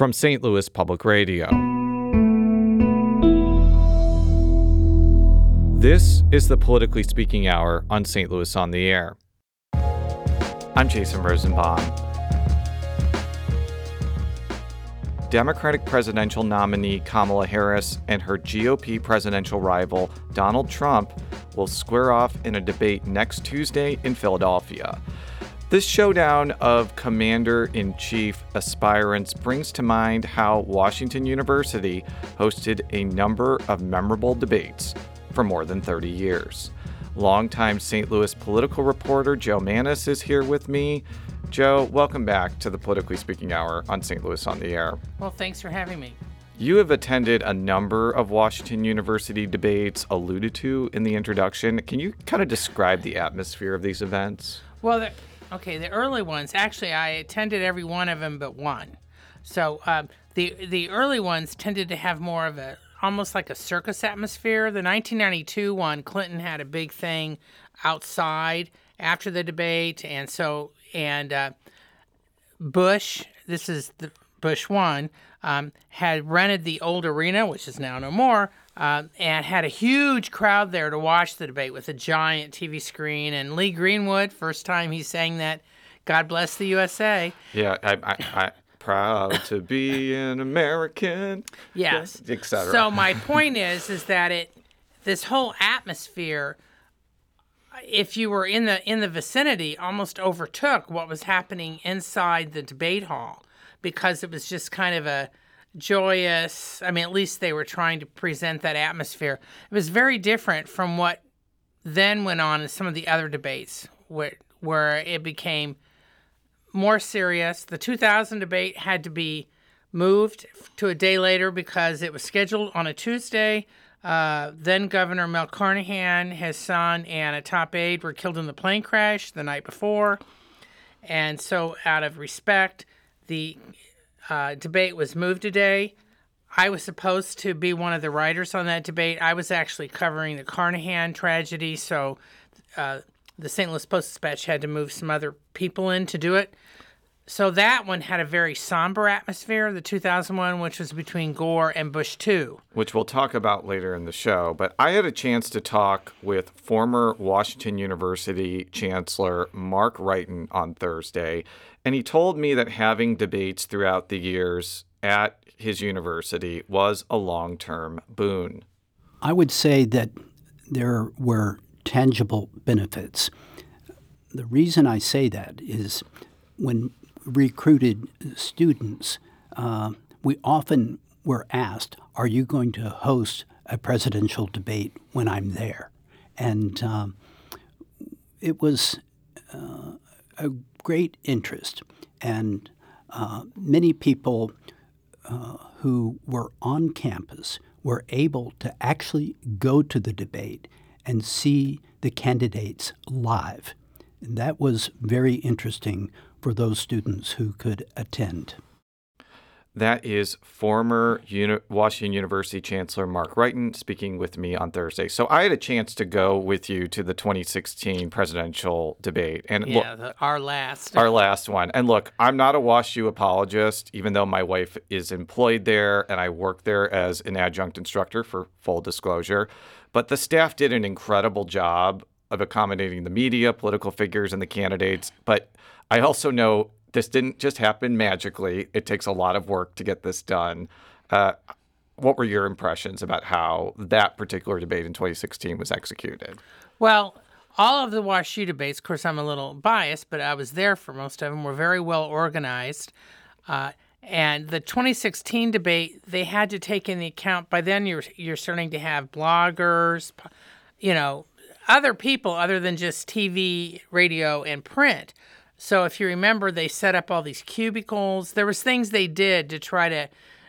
from St. Louis Public Radio. This is the Politically Speaking Hour on St. Louis on the Air. I'm Jason Rosenbaum. Democratic presidential nominee Kamala Harris and her GOP presidential rival Donald Trump will square off in a debate next Tuesday in Philadelphia. This showdown of commander-in-chief aspirants brings to mind how Washington University hosted a number of memorable debates for more than 30 years. Longtime St. Louis political reporter Joe Mannies is here with me. Joe, welcome back to the Politically Speaking Hour on St. Louis on the Air. Well, thanks for having me. You have attended a number of Washington University debates alluded to in the introduction. Can you kind of describe the atmosphere of these events? Well, the early ones, actually, I attended every one of them but one. So the early ones tended to have more of almost like a circus atmosphere. The 1992 one, Clinton had a big thing outside after the debate, and Bush, this is the Bush one, had rented the old arena, which is now no more, and had a huge crowd there to watch the debate with a giant TV screen. And Lee Greenwood, first time he sang that, "God Bless the USA." Yeah, I proud to be an American. Yes, etc. So my point is that this whole atmosphere, if you were in the vicinity, almost overtook what was happening inside the debate hall, because it was just kind of a joyous, at least they were trying to present that atmosphere. It was very different from what then went on in some of the other debates where it became more serious. The 2000 debate had to be moved to a day later because it was scheduled on a Tuesday. Then Governor Mel Carnahan, his son, and a top aide were killed in the plane crash the night before. And so out of respect, the debate was moved a day. I was supposed to be one of the writers on that debate. I was actually covering the Carnahan tragedy, so the St. Louis Post-Dispatch had to move some other people in to do it. So that one had a very somber atmosphere, the 2001, which was between Gore and Bush 2. Which we'll talk about later in the show. But I had a chance to talk with former Washington University Chancellor Mark Wrighton on Thursday, and he told me that having debates throughout the years at his university was a long-term boon. I would say that there were tangible benefits. The reason I say that is when recruited students, we often were asked, are you going to host a presidential debate when I'm there? And it was a great interest. And many people who were on campus were able to actually go to the debate and see the candidates live. And that was very interesting for those students who could attend. That is former Washington University Chancellor Mark Wrighton speaking with me on Thursday. So I had a chance to go with you to the 2016 presidential debate. And our last one. And look, I'm not a WashU apologist, even though my wife is employed there and I work there as an adjunct instructor, for full disclosure. But the staff did an incredible job of accommodating the media, political figures, and the candidates. But I also know this didn't just happen magically. It takes a lot of work to get this done. What were your impressions about how that particular debate in 2016 was executed? Well, all of the WashU debates, of course, I'm a little biased, but I was there for most of them, were very well organized. And the 2016 debate, they had to take into account, by then you're starting to have bloggers, other people other than just TV, radio, and print. So if you remember, they set up all these cubicles. There was things they did to try to,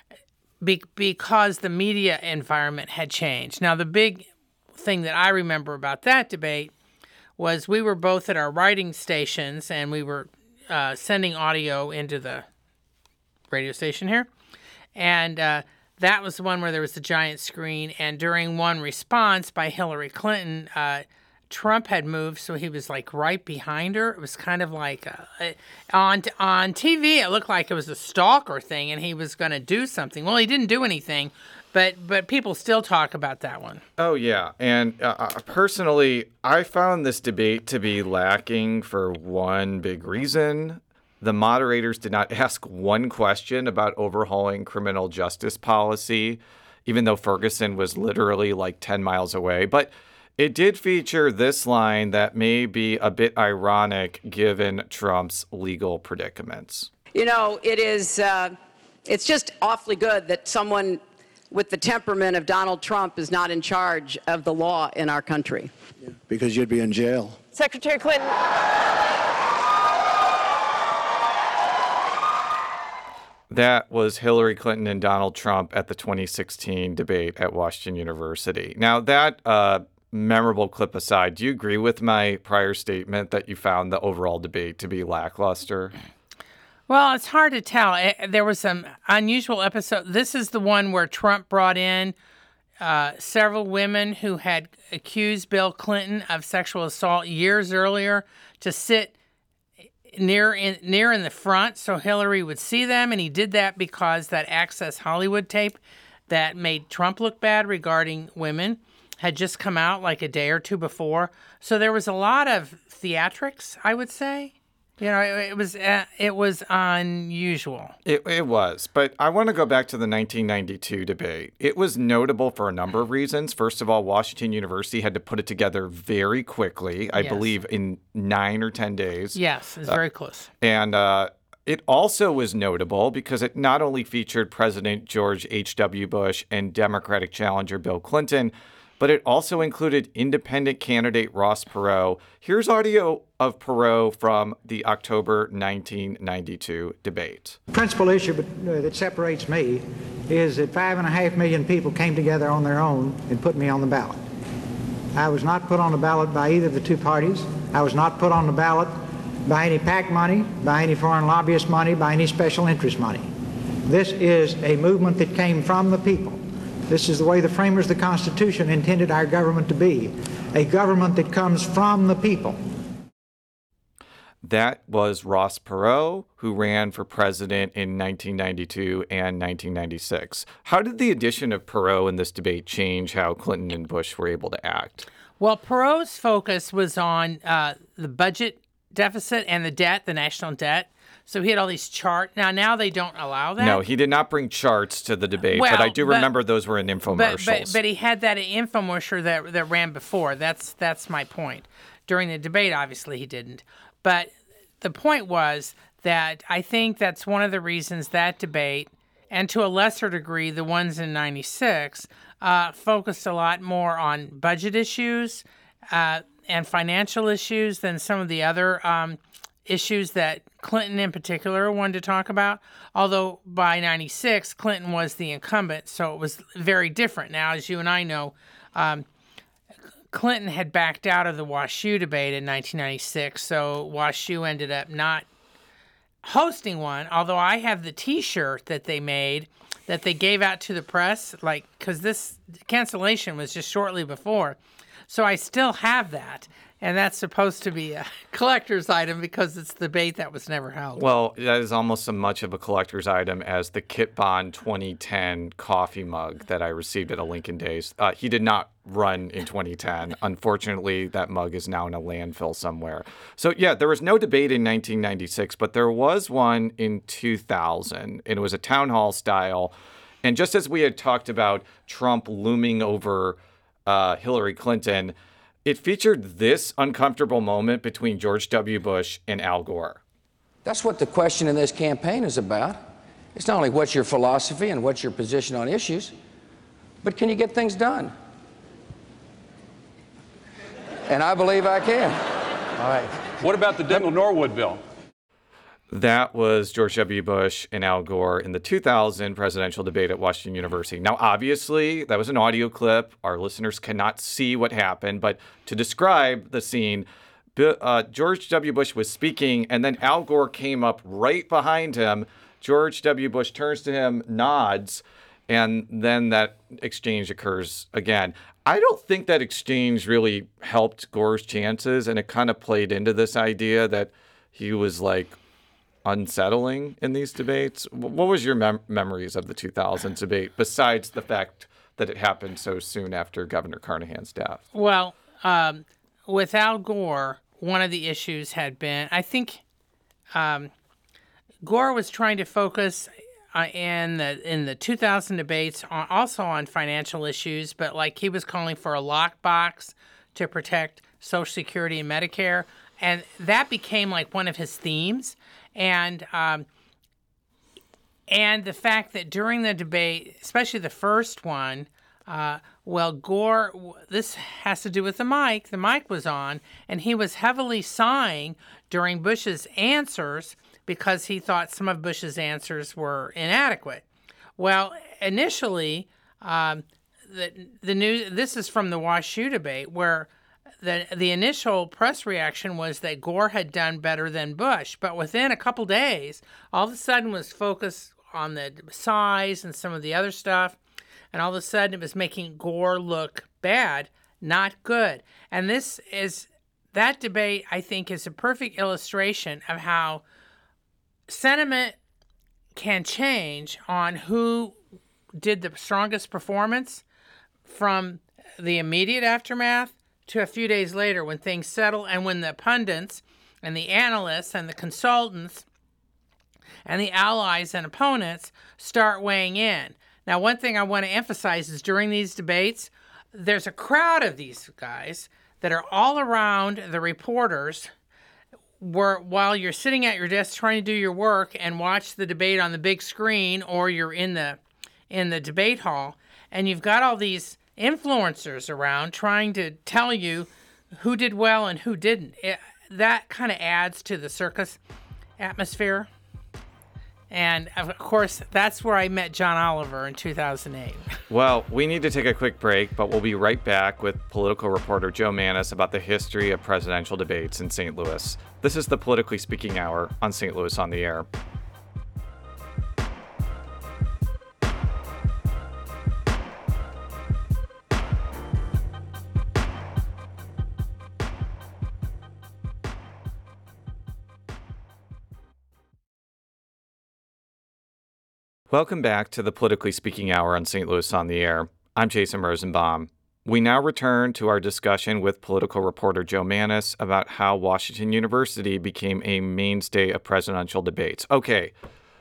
because the media environment had changed. Now, the big thing that I remember about that debate was we were both at our writing stations, and we were sending audio into the radio station here. And that was the one where there was the giant screen. And during one response by Hillary Clinton, Trump had moved, so he was like right behind her. It was kind of like on TV. It looked like it was a stalker thing, and he was going to do something. Well, he didn't do anything, but people still talk about that one. Oh, yeah. And personally, I found this debate to be lacking for one big reason. The moderators did not ask one question about overhauling criminal justice policy, even though Ferguson was literally like 10 miles away. But it did feature this line that may be a bit ironic given Trump's legal predicaments. You know, it's just awfully good that someone with the temperament of Donald Trump is not in charge of the law in our country. Yeah, because you'd be in jail. Secretary Clinton. That was Hillary Clinton and Donald Trump at the 2016 debate at Washington University. Now, that memorable clip aside, do you agree with my prior statement that you found the overall debate to be lackluster? Well, it's hard to tell. There was some unusual episode. This is the one where Trump brought in several women who had accused Bill Clinton of sexual assault years earlier to sit near in the front so Hillary would see them, and he did that because that Access Hollywood tape that made Trump look bad regarding women had just come out like a day or two before. So there was a lot of theatrics, I would say. You know, it was unusual. It was, but I want to go back to the 1992 debate. It was notable for a number of reasons. First of all, Washington University had to put it together very quickly, I believe in 9 or 10 days. Yes, it's very close. And it also was notable because it not only featured President George H.W. Bush and Democratic challenger Bill Clinton, but it also included independent candidate Ross Perot. Here's audio of Perot from the October 1992 debate. The principal issue that separates me is that 5.5 million people came together on their own and put me on the ballot. I was not put on the ballot by either of the two parties. I was not put on the ballot by any PAC money, by any foreign lobbyist money, by any special interest money. This is a movement that came from the people. This is the way the framers of the Constitution intended our government to be, a government that comes from the people. That was Ross Perot, who ran for president in 1992 and 1996. How did the addition of Perot in this debate change how Clinton and Bush were able to act? Well, Perot's focus was on the budget deficit and the debt, the national debt. So he had all these charts. Now they don't allow that. No, he did not bring charts to the debate, but I do remember those were in infomercials. But he had that infomercial that ran before. That's my point. During the debate, obviously, he didn't. But the point was that I think that's one of the reasons that debate, and to a lesser degree, the ones in 96, focused a lot more on budget issues and financial issues than some of the other issues that Clinton in particular wanted to talk about. Although by 96, Clinton was the incumbent, so it was very different. Now, as you and I know, Clinton had backed out of the WashU debate in 1996, so WashU ended up not hosting one, although I have the T-shirt that they made that they gave out to the press, like, because this cancellation was just shortly before. So I still have that, and that's supposed to be a collector's item because it's the debate that was never held. Well, that is almost as much of a collector's item as the Kit Bond 2010 coffee mug that I received at a Lincoln Days. He did not run in 2010. Unfortunately, that mug is now in a landfill somewhere. So, yeah, there was no debate in 1996, but there was one in 2000, and it was a town hall style. And just as we had talked about Trump looming over Hillary Clinton, it featured this uncomfortable moment between George W. Bush and Al Gore. That's what the question in this campaign is about. It's not only what's your philosophy and what's your position on issues, but can you get things done? And I believe I can. All right. What about the Dingell-Norwood bill? That was George W. Bush and Al Gore in the 2000 presidential debate at Washington University. Now, obviously, that was an audio clip. Our listeners cannot see what happened, but to describe the scene, George W. Bush was speaking, and then Al Gore came up right behind him. George W. Bush turns to him, nods, And then that exchange occurs again. I don't think that exchange really helped Gore's chances, and it kind of played into this idea that he was like unsettling in these debates. What was your memories of the 2000 debate, besides the fact that it happened so soon after Governor Carnahan's death? Well, with Al Gore, one of the issues had been, I think Gore was trying to focus in the 2000 debates also on financial issues, but like he was calling for a lockbox to protect Social Security and Medicare, and that became like one of his themes. And the fact that during the debate, especially the first one, Gore, this has to do with the mic. The mic was on, and he was heavily sighing during Bush's answers because he thought some of Bush's answers were inadequate. Well, initially, the news. This is from the WashU debate, where the initial press reaction was that Gore had done better than Bush, but within a couple days, all of a sudden was focused on the size and some of the other stuff, and all of a sudden it was making Gore look bad, not good. And that debate, I think, is a perfect illustration of how sentiment can change on who did the strongest performance from the immediate aftermath to a few days later when things settle and when the pundits and the analysts and the consultants and the allies and opponents start weighing in. Now, one thing I want to emphasize is during these debates, there's a crowd of these guys that are all around the reporters while you're sitting at your desk trying to do your work and watch the debate on the big screen, or you're in the debate hall, and you've got all these influencers around trying to tell you who did well and who didn't. That kind of adds to the circus atmosphere. And, of course, that's where I met John Oliver in 2008. Well, we need to take a quick break, but we'll be right back with political reporter Joe Mannies about the history of presidential debates in St. Louis. This is the Politically Speaking Hour on St. Louis on the Air. Welcome back to the Politically Speaking Hour on St. Louis on the Air. I'm Jason Rosenbaum. We now return to our discussion with political reporter Joe Mannies about how Washington University became a mainstay of presidential debates. Okay,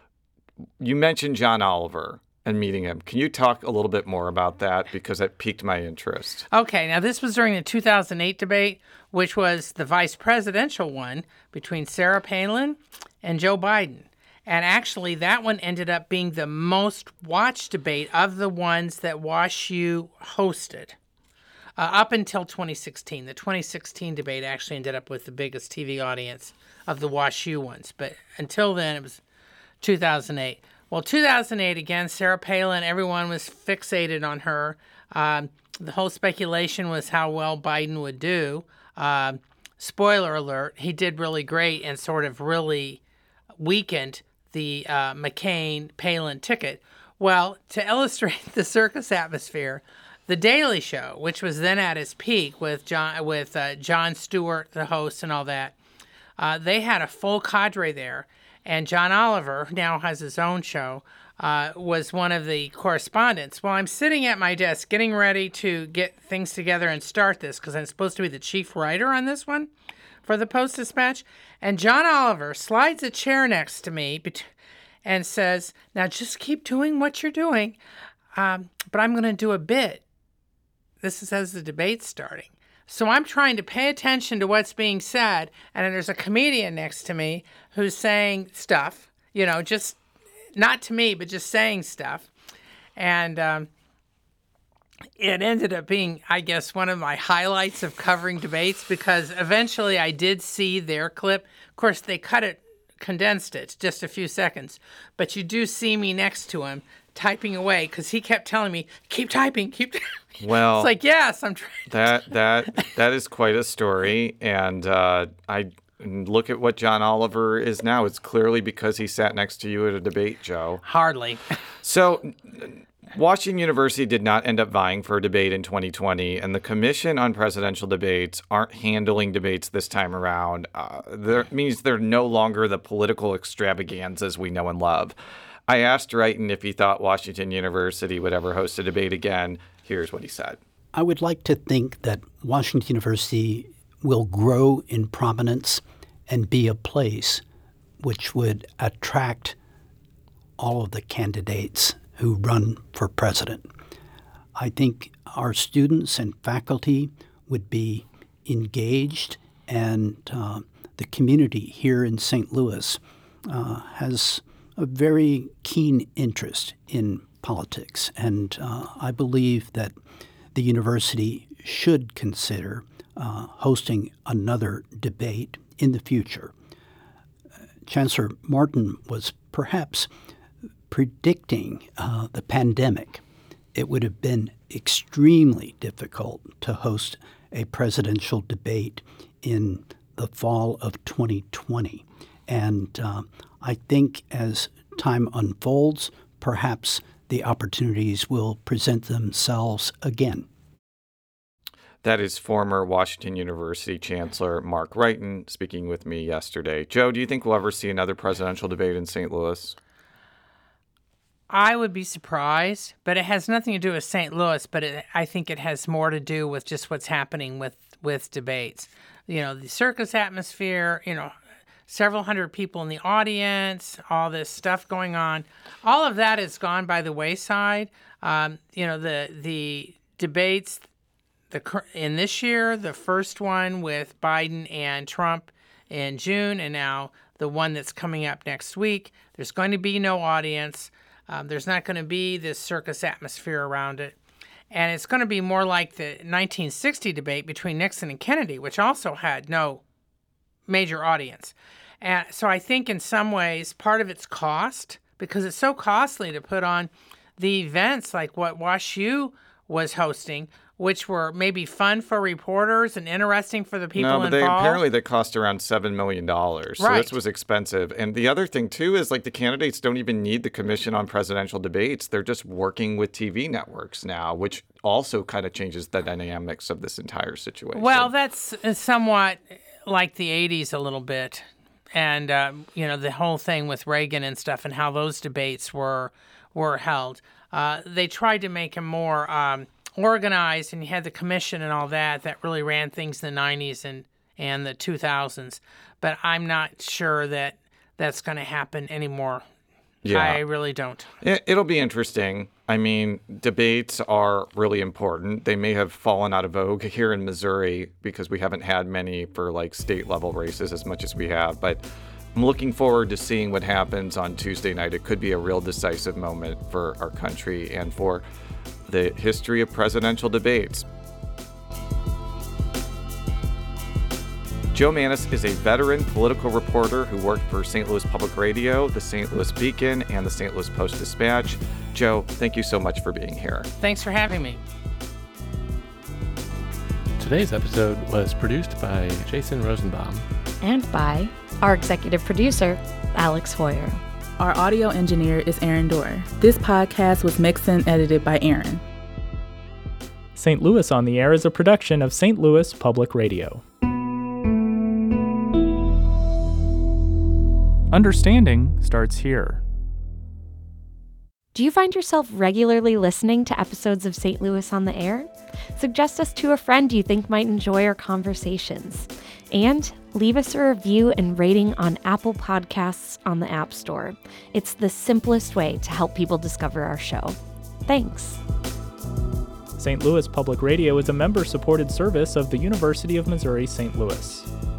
you mentioned John Oliver and meeting him. Can you talk a little bit more about that, because it piqued my interest? Okay, now this was during the 2008 debate, which was the vice presidential one between Sarah Palin and Joe Biden. And actually, that one ended up being the most watched debate of the ones that WashU hosted up until 2016. The 2016 debate actually ended up with the biggest TV audience of the WashU ones. But until then, it was 2008. Well, 2008, again, Sarah Palin, everyone was fixated on her. The whole speculation was how well Biden would do. Spoiler alert, he did really great and sort of really weakened the McCain-Palin ticket. Well, to illustrate the circus atmosphere, The Daily Show, which was then at its peak with Jon Stewart, the host, and all that, they had a full cadre there. And John Oliver, who now has his own show, was one of the correspondents. Well, I'm sitting at my desk getting ready to get things together and start this because I'm supposed to be the chief writer on this one for the Post-Dispatch. And John Oliver slides a chair next to me and says, "Now just keep doing what you're doing, but I'm going to do a bit." This is as the debate's starting. So I'm trying to pay attention to what's being said, and then there's a comedian next to me who's saying stuff, just not to me, but just saying stuff. And it ended up being, I guess, one of my highlights of covering debates, because eventually I did see their clip. Of course, they condensed it, just a few seconds. But you do see me next to him typing away, because he kept telling me, keep typing. Well, it's like, yes, I'm trying. That is quite a story. And I look at what John Oliver is now. It's clearly because he sat next to you at a debate, Joe. Hardly. So Washington University did not end up vying for a debate in 2020, and the Commission on Presidential Debates aren't handling debates this time around. That means they're no longer the political extravaganzas we know and love. I asked Wrighton if he thought Washington University would ever host a debate again. Here's what he said. I would like to think that Washington University will grow in prominence and be a place which would attract all of the candidates who run for president. I think our students and faculty would be engaged, and the community here in St. Louis has a very keen interest in politics, and I believe that the university should consider hosting another debate in the future. Chancellor Martin was perhaps predicting the pandemic. It would have been extremely difficult to host a presidential debate in the fall of 2020. And I think as time unfolds, perhaps the opportunities will present themselves again. That is former Washington University Chancellor Mark Wrighton speaking with me yesterday. Joe, do you think we'll ever see another presidential debate in St. Louis? I would be surprised, but it has nothing to do with St. Louis, but I think it has more to do with just what's happening with debates. You know, the circus atmosphere, you know, several hundred people in the audience, all this stuff going on. All of that has gone by the wayside. You know, the debates in this year, the first one with Biden and Trump in June, and now the one that's coming up next week, there's going to be no audience. There's not going to be this circus atmosphere around it. And it's going to be more like the 1960 debate between Nixon and Kennedy, which also had no major audience. And so I think in some ways part of it's cost, because it's so costly to put on the events like what WashU was hosting, which were maybe fun for reporters and interesting for the people involved. Apparently they cost around $7 million. So right. This was expensive. And the other thing, too, is like the candidates don't even need the Commission on Presidential Debates. They're just working with TV networks now, which also kind of changes the dynamics of this entire situation. Well, that's somewhat like the 80s a little bit. And, you know, the whole thing with Reagan and stuff and how those debates were held. They tried to make them more organized, and you had the commission and all that really ran things in the 90s and the 2000s. But I'm not sure that that's going to happen anymore. Yeah. I really don't. It'll be interesting. I mean, debates are really important. They may have fallen out of vogue here in Missouri because we haven't had many for like state level races as much as we have. But I'm looking forward to seeing what happens on Tuesday night. It could be a real decisive moment for our country and for the history of presidential debates. Joe Mannies is a veteran political reporter who worked for St. Louis Public Radio, the St. Louis Beacon, and the St. Louis Post-Dispatch. Joe, thank you so much for being here. Thanks for having me. Today's episode was produced by Jason Rosenbaum. And by our executive producer, Alex Hoyer. Our audio engineer is Aaron Dorr. This podcast was mixed and edited by Aaron. St. Louis on the Air is a production of St. Louis Public Radio. Understanding starts here. Do you find yourself regularly listening to episodes of St. Louis on the Air? Suggest us to a friend you think might enjoy our conversations. And leave us a review and rating on Apple Podcasts on the App Store. It's the simplest way to help people discover our show. Thanks. St. Louis Public Radio is a member-supported service of the University of Missouri St. Louis.